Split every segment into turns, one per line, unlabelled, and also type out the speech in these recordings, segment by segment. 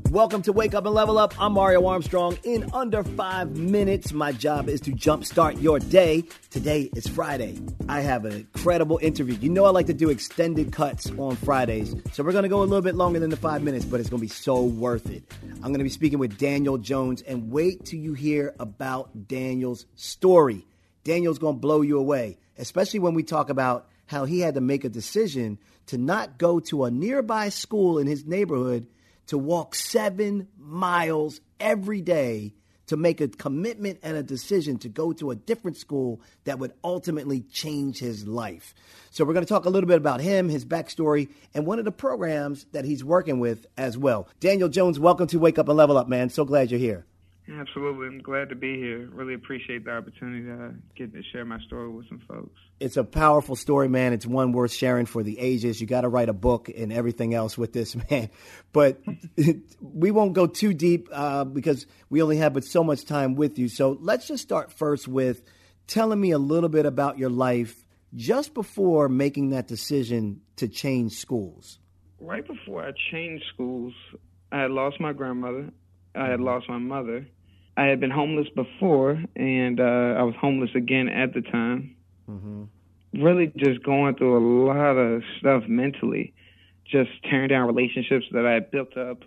Welcome to Wake Up and Level Up. I'm Mario Armstrong. In under 5 minutes, my job is to jumpstart your day. Today is Friday. I have an incredible interview. You know I like to do extended cuts on Fridays, so we're going to go a little bit longer than the 5 minutes, but it's going to be so worth it. I'm going to be speaking with Daniel Jones, and wait till you hear about Daniel's story. Daniel's going to blow you away, especially when we talk about how he had to make a decision to not go to a nearby school in his neighborhood, to walk 7 miles every day to make a commitment and a decision to go to a different school that would ultimately change his life. So we're going to talk a little bit about him, his backstory, and one of the programs that he's working with as well. Daniel Jones, welcome to Wake Up and Level Up, man. So glad you're here.
Absolutely. I'm glad to be here. Really appreciate the opportunity to get to share my story with some folks.
It's a powerful story, man. It's one worth sharing for the ages. You got to write a book and everything else with this, man. But we won't go too deep because we only have but so much time with you. So let's just start first with telling me a little bit about your life just before making that decision to change schools.
Right before I changed schools, I had lost my grandmother. I had lost my mother. I had been homeless before, and I was homeless again at the time. Mm-hmm. Really just going through a lot of stuff mentally, just tearing down relationships that I had built up,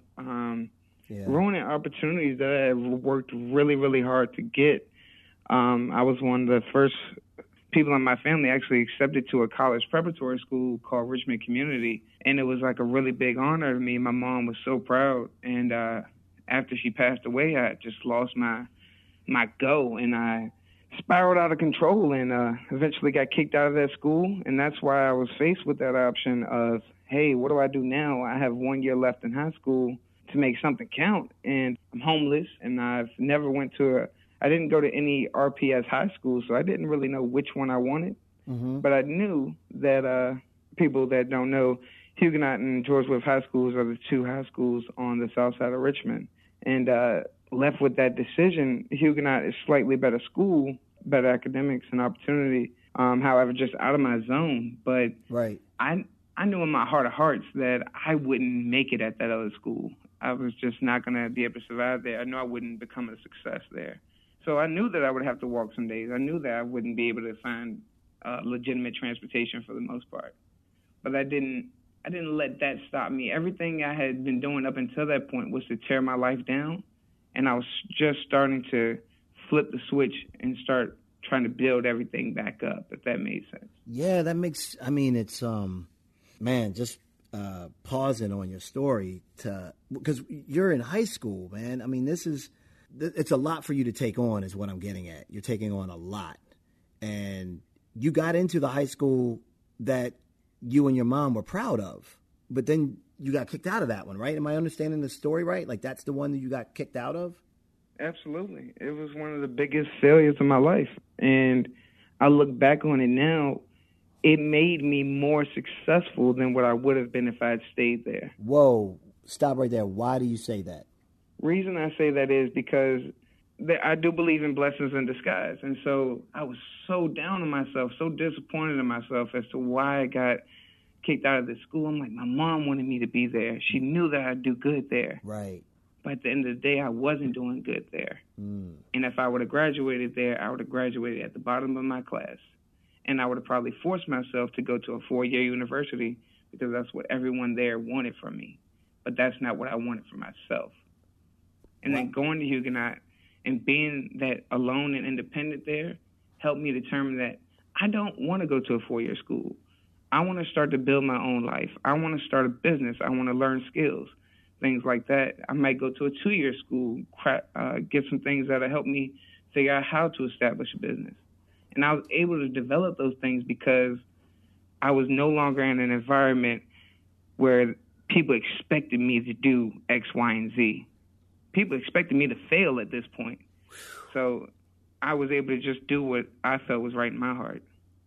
ruining opportunities that I had worked really, really hard to get. I was one of the first people in my family actually accepted to a college preparatory school called Richmond Community, and it was like a really big honor to me. My mom was so proud, and after she passed away, I just lost my go, and I spiraled out of control and eventually got kicked out of that school. And that's why I was faced with that option of, hey, what do I do now? I have 1 year left in high school to make something count, and I'm homeless, and I've never I didn't go to any RPS high schools, so I didn't really know which one I wanted. Mm-hmm. But I knew that people that don't know, Huguenot and George Wythe High Schools are the two high schools on the south side of Richmond. And left with that decision, Huguenot is slightly better school, better academics and opportunity, however, just out of my zone. But
right.
I knew in my heart of hearts that I wouldn't make it at that other school. I was just not going to be able to survive there. I knew I wouldn't become a success there. So I knew that I would have to walk some days. I knew that I wouldn't be able to find legitimate transportation for the most part. But I didn't let that stop me. Everything I had been doing up until that point was to tear my life down, and I was just starting to flip the switch and start trying to build everything back up, if that made sense.
Yeah, that makes, it's, man, just pausing on your story because you're in high school, man. I mean, it's a lot for you to take on is what I'm getting at. You're taking on a lot, and you got into the high school that you and your mom were proud of, but then you got kicked out of that one, right? Am I understanding the story right? Like that's the one that you got kicked out of?
Absolutely. It was one of the biggest failures of my life. And I look back on it now, it made me more successful than what I would have been if I had stayed there.
Whoa, stop right there. Why do you say that?
Reason I say that is because I do believe in blessings in disguise. And so I was so down on myself, so disappointed in myself as to why I got kicked out of the school. I'm like, my mom wanted me to be there. She knew that I'd do good there.
Right.
But at the end of the day, I wasn't doing good there. Mm. And if I would have graduated there, I would have graduated at the bottom of my class. And I would have probably forced myself to go to a 4-year university because that's what everyone there wanted from me. But that's not what I wanted for myself. And then going to Huguenot and being that alone and independent there helped me determine that I don't want to go to a 4-year school. I want to start to build my own life. I want to start a business. I want to learn skills, things like that. I might go to a 2-year school, get some things that'll help me figure out how to establish a business. And I was able to develop those things because I was no longer in an environment where people expected me to do X, Y, and Z. People expected me to fail at this point. So I was able to just do what I felt was right in my heart.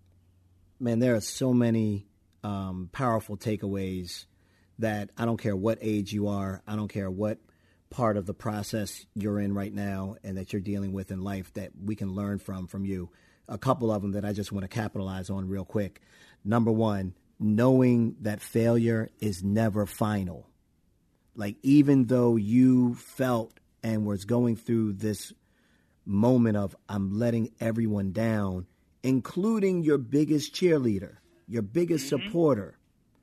Man, there are so many powerful takeaways that I don't care what age you are, I don't care what part of the process you're in right now and that you're dealing with in life that we can learn from you. A couple of them that I just want to capitalize on real quick. Number one, knowing that failure is never final. Like, even though you felt and was going through this moment of I'm letting everyone down, including your biggest cheerleader, your biggest supporter,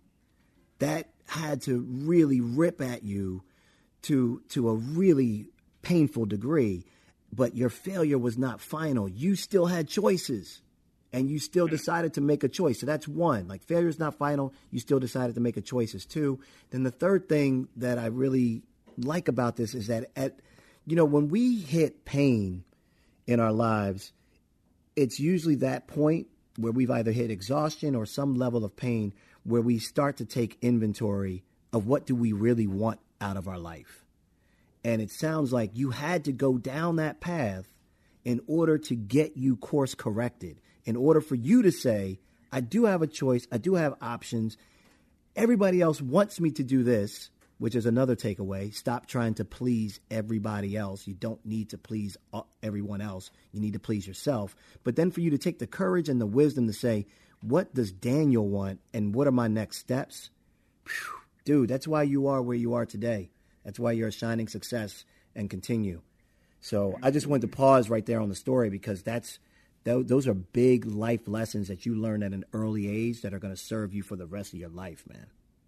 that had to really rip at you to a really painful degree. But your failure was not final. You still had choices, and you still decided to make a choice. So that's one. Like, failure is not final. You still decided to make a choice is two. Then the third thing that I really like about this is that when we hit pain in our lives, it's usually that point where we've either hit exhaustion or some level of pain where we start to take inventory of what do we really want out of our life. And it sounds like you had to go down that path in order to get you course corrected, in order for you to say, I do have a choice, I do have options. Everybody else wants me to do this, which is another takeaway. Stop trying to please everybody else. You don't need to please everyone else. You need to please yourself. But then for you to take the courage and the wisdom to say, what does Daniel want and what are my next steps? Whew, dude, that's why you are where you are today. That's why you're a shining success and continue. So I just wanted to pause right there on the story because those are big life lessons that you learn at an early age that are going to serve you for the rest of your life, man.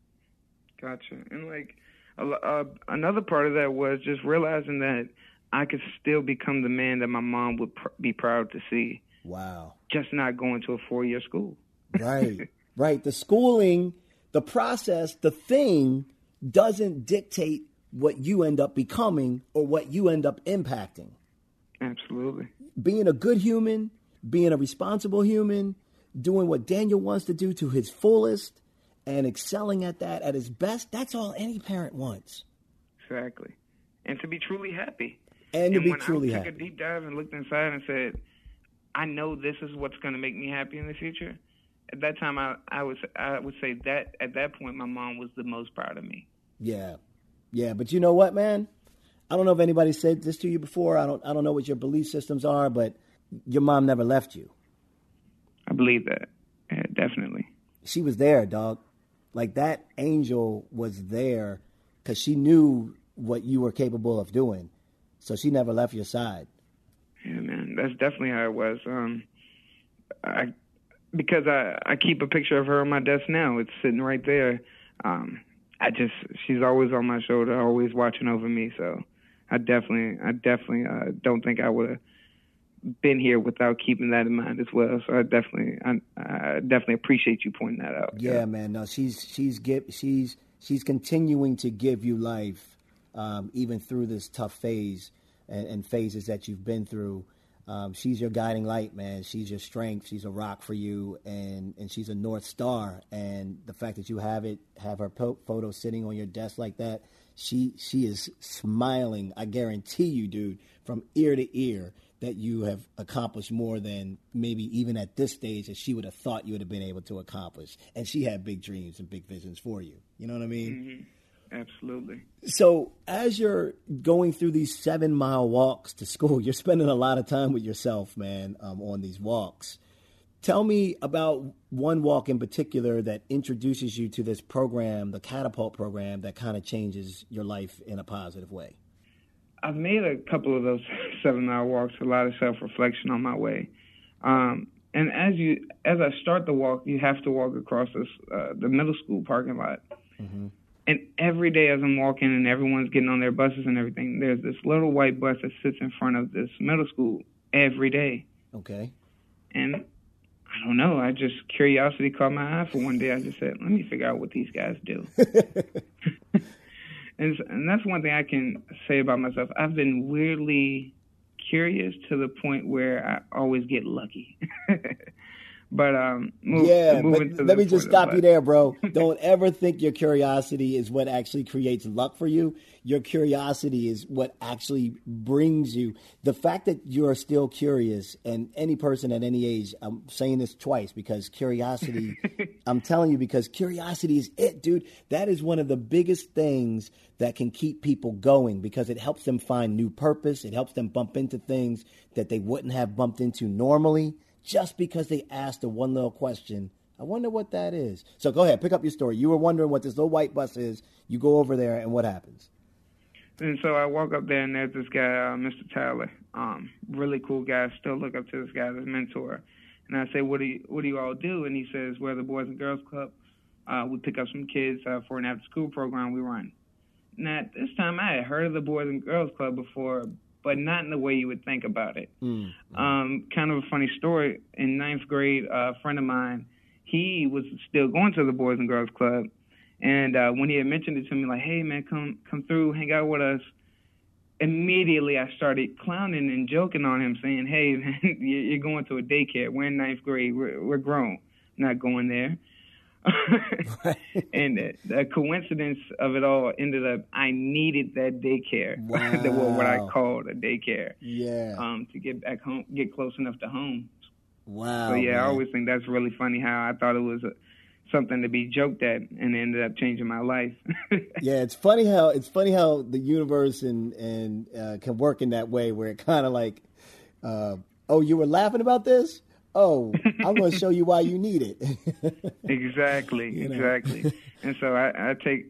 Gotcha. And like another part of that was just realizing that I could still become the man that my mom would be proud to see.
Wow.
Just not going to a 4-year school.
Right. Right. The schooling, the process, the thing doesn't dictate what you end up becoming or what you end up impacting.
Absolutely.
Being a good human, being a responsible human, doing what Daniel wants to do to his fullest and excelling at that at his best, that's all any parent wants.
Exactly. And to be truly happy.
And to be
when
truly
I
happy.
took a deep dive and looked inside and said, I know this is what's going to make me happy in the future. At that time, I would say that at that point, my mom was the most proud of me.
Yeah. Yeah, but you know what, man? I don't know if anybody said this to you before. I don't know what your belief systems are, but your mom never left you.
I believe that. Yeah, definitely.
She was there, dog. Like, that angel was there because she knew what you were capable of doing. So she never left your side.
Yeah, man, that's definitely how it was. Because I keep a picture of her on my desk now. It's sitting right there. She's always on my shoulder, always watching over me. So I definitely don't think I would have been here without keeping that in mind as well. So I definitely appreciate you pointing that out.
Yeah, man. No, she's continuing to give you life, even through this tough phase and phases that you've been through. She's your guiding light, man. She's your strength. She's a rock for you, and she's a North Star. And the fact that you have her photo sitting on your desk like that, she is smiling. I guarantee you, dude, from ear to ear, that you have accomplished more than maybe even at this stage that she would have thought you would have been able to accomplish. And she had big dreams and big visions for you. You know what I mean?
Mm-hmm. Absolutely.
So as you're going through these 7-mile walks to school, you're spending a lot of time with yourself, man, on these walks. Tell me about one walk in particular that introduces you to this program, the Catapult program, that kind of changes your life in a positive way.
I've made a couple of those 7-mile walks, a lot of self-reflection on my way. And as I start the walk, you have to walk across the middle school parking lot. Mm-hmm. And every day as I'm walking and everyone's getting on their buses and everything, there's this little white bus that sits in front of this middle school every day.
Okay.
And I don't know, curiosity caught my eye for one day. I just said, let me figure out what these guys do. And that's one thing I can say about myself. I've been weirdly curious to the point where I always get lucky. But
let me just stop you there, bro. Don't ever think your curiosity is what actually creates luck for you. Your curiosity is what actually brings you. The fact that you're still curious, and any person at any age, I'm saying this twice because curiosity, I'm telling you, because curiosity is it, dude. That is one of the biggest things that can keep people going because it helps them find new purpose. It helps them bump into things that they wouldn't have bumped into normally, just because they asked the one little question I wonder what that is. So go ahead, pick up your story. You were wondering what this little white bus is. You go over there, and what happens?
And so I walk up there, and there's this guy, Mr. Tyler, really cool guy. Still look up to this guy as a mentor. And I say, what do you all do? And he says, we're the Boys and Girls Club. We pick up some kids for an after-school program we run. Now, at this time, I had heard of the Boys and Girls Club before, but not in the way you would think about it. Kind of a funny story. In ninth grade, a friend of mine, he was still going to the Boys and Girls Club. And when he had mentioned it to me, like, hey, man, come through, hang out with us, immediately I started clowning and joking on him, saying, hey, man, you're going to a daycare. We're in ninth grade. We're grown. Not going there. And the coincidence of it all ended up, I needed that daycare.
Wow.
What I called a daycare.
Yeah.
To get back home, get close enough to home.
Wow.
So, yeah,
man.
I always think that's really funny how I thought it was something to be joked at, and it ended up changing my life.
Yeah, it's funny how the universe and can work in that way, where it kind of like, oh, you were laughing about this? Oh, I'm going to show you why you need it.
Exactly. And so I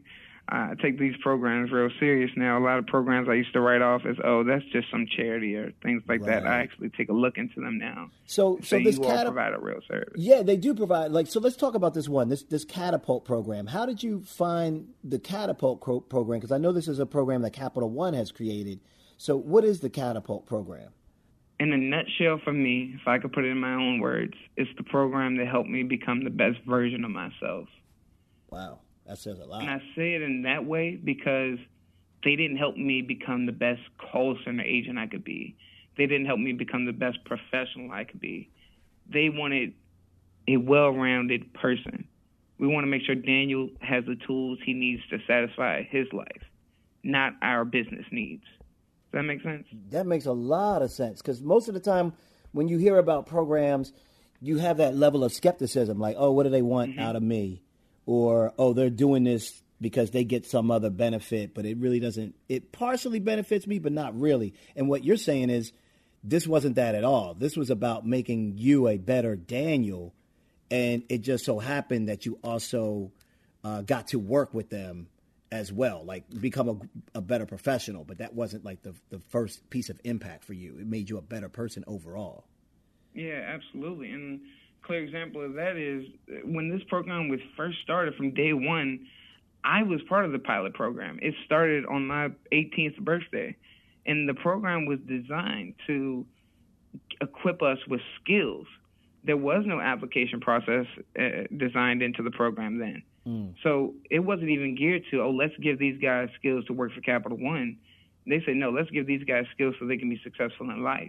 take these programs real serious now. A lot of programs I used to write off as, oh, that's just some charity or things like that. I actually take a look into them now.
So this
you all provide a real service.
Yeah, they do provide. So let's talk about this one, this Catapult program. How did you find the Catapult program? Because I know this is a program that Capital One has created. So what is the Catapult program?
In a nutshell, for me, if I could put it in my own words, it's the program that helped me become the best version of myself.
Wow, that says a lot.
And I say it in that way because they didn't help me become the best call center agent I could be. They didn't help me become the best professional I could be. They wanted a well-rounded person. We want to make sure Daniel has the tools he needs to satisfy his life, not our business needs. Does that make sense?
That makes a lot of sense, because most of the time when you hear about programs, you have that level of skepticism, like, oh, what do they want out of me? Or, oh, they're doing this because they get some other benefit, but it really doesn't. It partially benefits me, but not really. And what you're saying is this wasn't that at all. This was about making you a better Daniel, and it just so happened that you also got to work with them as well, like become a better professional, but that wasn't like the first piece of impact for you. It made you a better person overall.
Yeah, absolutely. And a clear example of that is when this program was first started from day one, I was part of the pilot program. It started on my 18th birthday, and the program was designed to equip us with skills. There was no application process designed into the program then. So it wasn't even geared to, oh, let's give these guys skills to work for Capital One. They said, no, let's give these guys skills so they can be successful in life.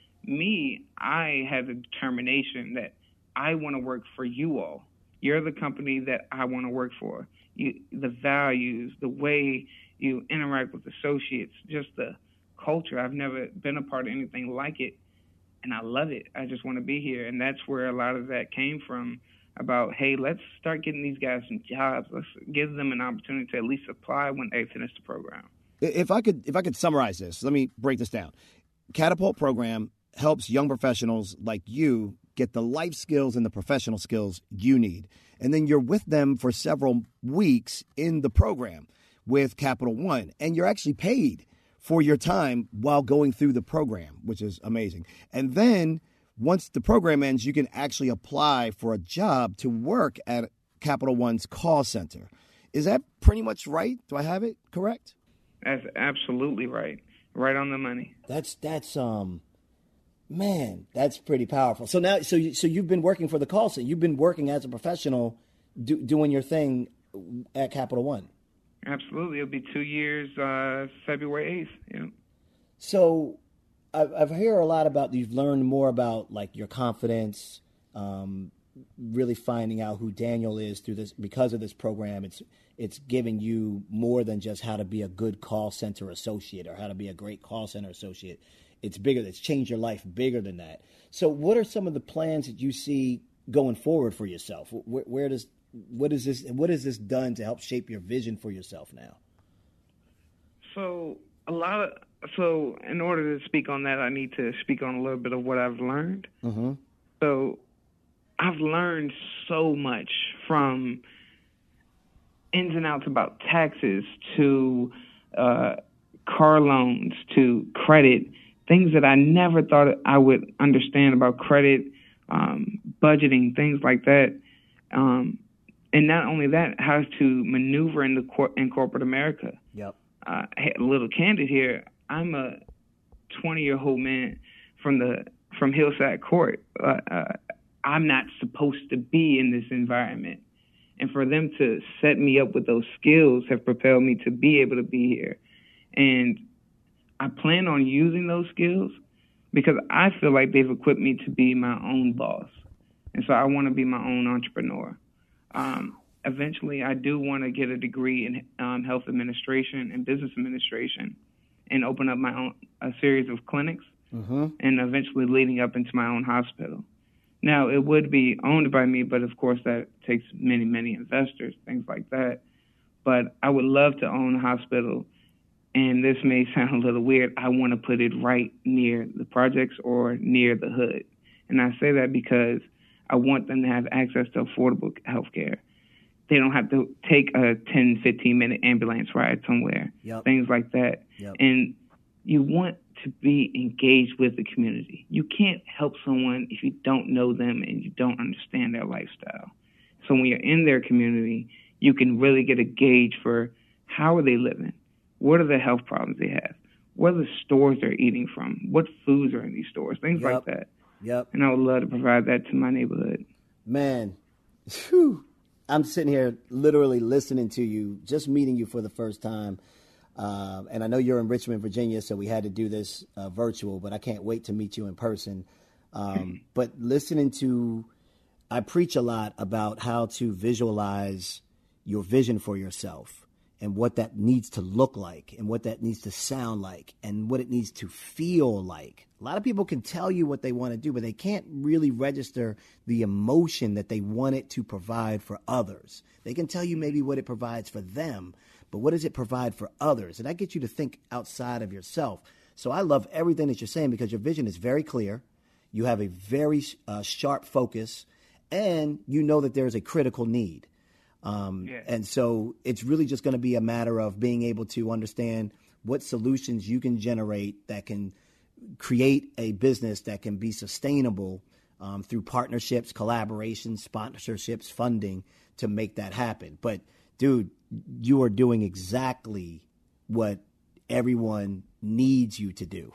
Me, I had the determination that I want to work for you all. You're the company that I want to work for. The values, the way you interact with associates, just the culture. I've never been a part of anything like it, and I love it. I just want to be here, and that's where a lot of that came from. About, hey, let's start getting these guys some jobs. Let's give them an opportunity to at least apply when they finish the program.
If I could summarize this, let me break this down. Catapult program helps young professionals like you get the life skills and the professional skills you need. And then you're with them for several weeks in the program with Capital One, and you're actually paid for your time while going through the program, which is amazing. And then once the program ends, you can actually apply for a job to work at Capital One's call center. Is that pretty much right? Do I have it correct?
That's absolutely right. Right on the money.
That's man, that's pretty powerful. So now, so you've been working for the call center. You've been working as a professional, doing your thing at Capital One.
Absolutely. It'll be 2 years, February 8th. Yeah.
So I've heard a lot about, you've learned more about like your confidence, really finding out who Daniel is through this, because of this program. It's giving you more than just how to be a good call center associate or how to be a great call center associate. It's bigger. It's changed your life bigger than that. So what are some of the plans that you see going forward for yourself? What is this done to help shape your vision for yourself now?
So in order to speak on that, I need to speak on a little bit of what I've learned.
Mm-hmm.
So I've learned so much, from ins and outs about taxes to car loans to credit, things that I never thought I would understand about credit, budgeting, things like that. And not only that, how to maneuver in corporate America.
Yep.
A little candid here. I'm a 20-year-old man from Hillside Court. I'm not supposed to be in this environment. And for them to set me up with those skills have propelled me to be able to be here. And I plan on using those skills because I feel like they've equipped me to be my own boss. And so I want to be my own entrepreneur. Eventually, I do want to get a degree in health administration and business administration and open up a series of clinics, and eventually leading up into my own hospital. Now, it would be owned by me, but of course that takes many, many investors, things like that. But I would love to own a hospital, and this may sound a little weird. I want to put it right near the projects or near the hood. And I say that because I want them to have access to affordable health care. They don't have to take a 10, 15-minute ambulance ride somewhere, things like that. Yep. And you want to be engaged with the community. You can't help someone if you don't know them and you don't understand their lifestyle. So when you're in their community, you can really get a gauge for how are they living? What are the health problems they have? What are the stores they're eating from? What foods are in these stores? Things like that.
Yep.
And I would love to provide that to my neighborhood.
Man, whew. I'm sitting here literally listening to you, just meeting you for the first time. And I know you're in Richmond, Virginia, so we had to do this virtual, but I can't wait to meet you in person. But I preach a lot about how to visualize your vision for yourself and what that needs to look like and what that needs to sound like and what it needs to feel like. A lot of people can tell you what they want to do, but they can't really register the emotion that they want it to provide for others. They can tell you maybe what it provides for them, but what does it provide for others? And that gets you to think outside of yourself. So I love everything that you're saying because your vision is very clear. You have a very sharp focus, and you know that there's a critical need. And so it's really just going to be a matter of being able to understand what solutions you can generate that can create a business that can be sustainable through partnerships, collaborations, sponsorships, funding to make that happen. But, dude, you are doing exactly what everyone needs you to do.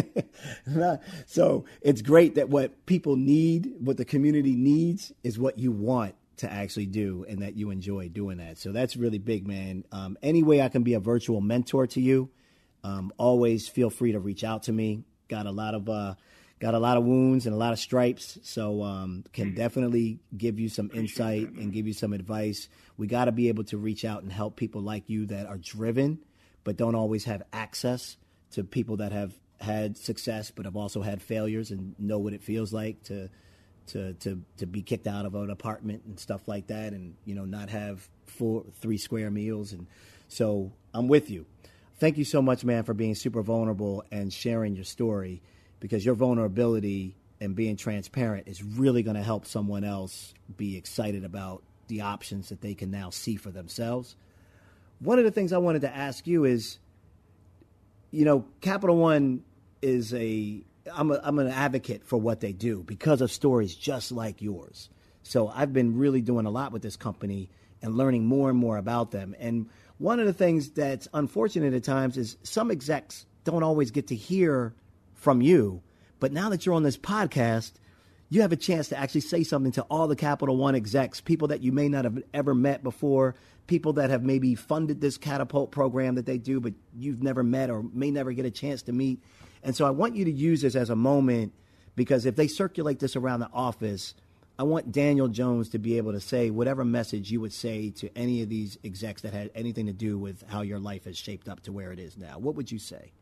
So it's great that what people need, what the community needs, is what you want to actually do and that you enjoy doing that. So that's really big, man. Any way I can be a virtual mentor to you, always feel free to reach out to me. Got a lot of wounds and a lot of stripes, so can definitely give you some insight and give you some advice. We got to be able to reach out and help people like you that are driven, but don't always have access to people that have had success, but have also had failures and know what it feels like to be kicked out of an apartment and stuff like that, and not have 3 square meals. And so I'm with you. Thank you so much, man, for being super vulnerable and sharing your story, because your vulnerability and being transparent is really going to help someone else be excited about the options that they can now see for themselves. One of the things I wanted to ask you is, Capital One is I'm an advocate for what they do because of stories just like yours. So I've been really doing a lot with this company and learning more and more about them. And one of the things that's unfortunate at times is some execs don't always get to hear from you. But now that you're on this podcast, you have a chance to actually say something to all the Capital One execs, people that you may not have ever met before, people that have maybe funded this Catapult program that they do, but you've never met or may never get a chance to meet. And so I want you to use this as a moment, because if they circulate this around the office, I want Daniel Jones to be able to say whatever message you would say to any of these execs that had anything to do with how your life has shaped up to where it is now. What would you say?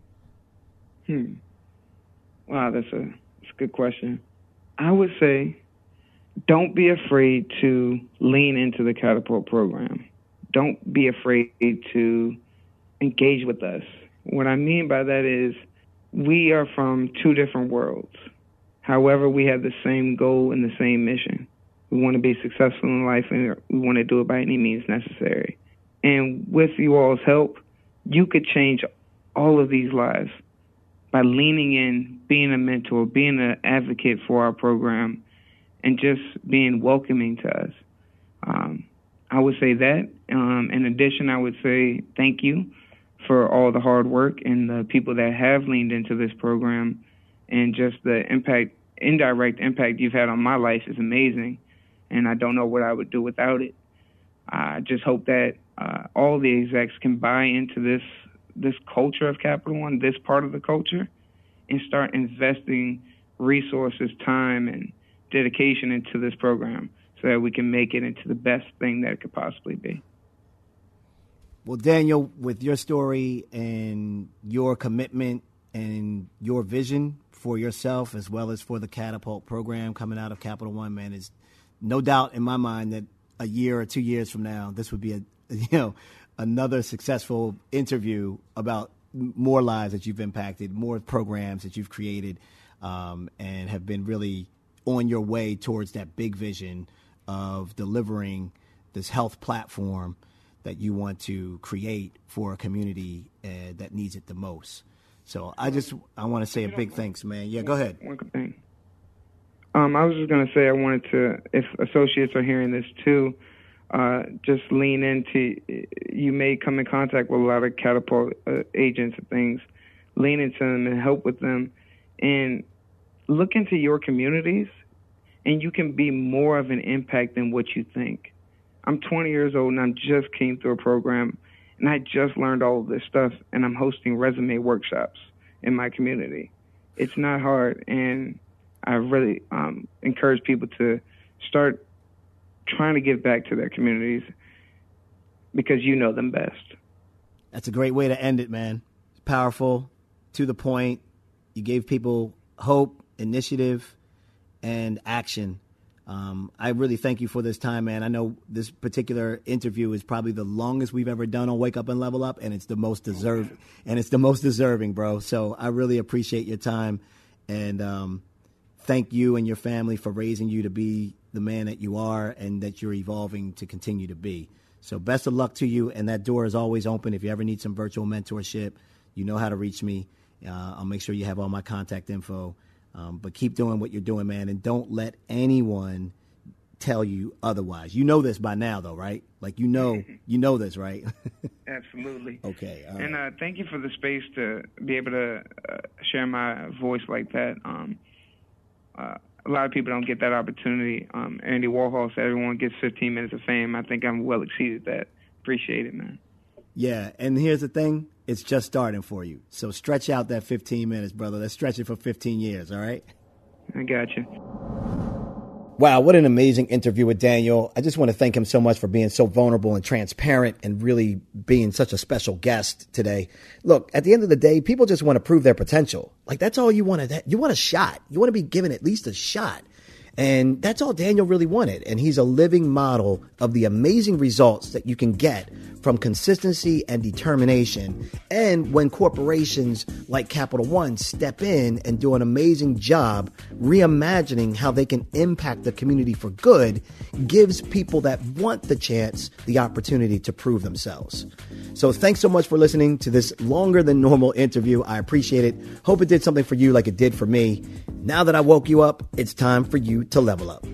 Wow, that's a good question. I would say don't be afraid to lean into the Catapult program. Don't be afraid to engage with us. What I mean by that is we are from 2 different worlds. However, we have the same goal and the same mission. We want to be successful in life, and we want to do it by any means necessary. And with you all's help, you could change all of these lives by leaning in, being a mentor, being an advocate for our program, and just being welcoming to us. I would say that. In addition, I would say thank you for all the hard work and the people that have leaned into this program, and just the indirect impact you've had on my life is amazing, and I don't know what I would do without it. I just hope that all the execs can buy into this culture of Capital One, this part of the culture, and start investing resources, time, and dedication into this program so that we can make it into the best thing that it could possibly be.
Well, Daniel, with your story and your commitment and your vision for yourself as well as for the Catapult program coming out of Capital One, man, is no doubt in my mind that a year or 2 years from now, this would be another successful interview about more lives that you've impacted, more programs that you've created, and have been really on your way towards that big vision of delivering this health platform that you want to create for a community that needs it the most. So I want to say a big thanks, man. Yeah, go ahead.
One thing. I was just going to say I wanted to, if associates are hearing this too, just lean into, you may come in contact with a lot of Catapult agents and things, lean into them and help with them, and look into your communities, and you can be more of an impact than what you think. I'm 20 years old, and I just came through a program, and I just learned all of this stuff, and I'm hosting resume workshops in my community. It's not hard, and I really encourage people to start trying to give back to their communities because you know them best.
That's a great way to end it, man. It's powerful, to the point. You gave people hope, initiative, and action. I really thank you for this time, man. I know this particular interview is probably the longest we've ever done on Wake Up and Level Up, and it's the most deserving, bro. So I really appreciate your time, and thank you and your family for raising you to be the man that you are and that you're evolving to continue to be. So best of luck to you, and that door is always open. If you ever need some virtual mentorship, you know how to reach me. I'll make sure you have all my contact info. But keep doing what you're doing, man, and don't let anyone tell you otherwise. You know this by now, though, right? Like, you know this, right?
Absolutely.
Okay.
And thank you for the space to be able to share my voice like that. A lot of people don't get that opportunity. Andy Warhol said everyone gets 15 minutes of fame. I think I'm well exceeded that. Appreciate it, man.
Yeah, and here's the thing. It's just starting for you. So stretch out that 15 minutes, brother. Let's stretch it for 15 years, all right?
I got you.
Wow, what an amazing interview with Daniel. I just want to thank him so much for being so vulnerable and transparent and really being such a special guest today. Look, at the end of the day, people just want to prove their potential. Like, that's all you want to, you want a shot. You want to be given at least a shot. And that's all Daniel really wanted. And he's a living model of the amazing results that you can get from consistency and determination. And when corporations like Capital One step in and do an amazing job reimagining how they can impact the community for good, gives people that want the chance the opportunity to prove themselves. So thanks so much for listening to this longer than normal interview. I appreciate it. Hope it did something for you like it did for me. Now that I woke you up, it's time for you to level up.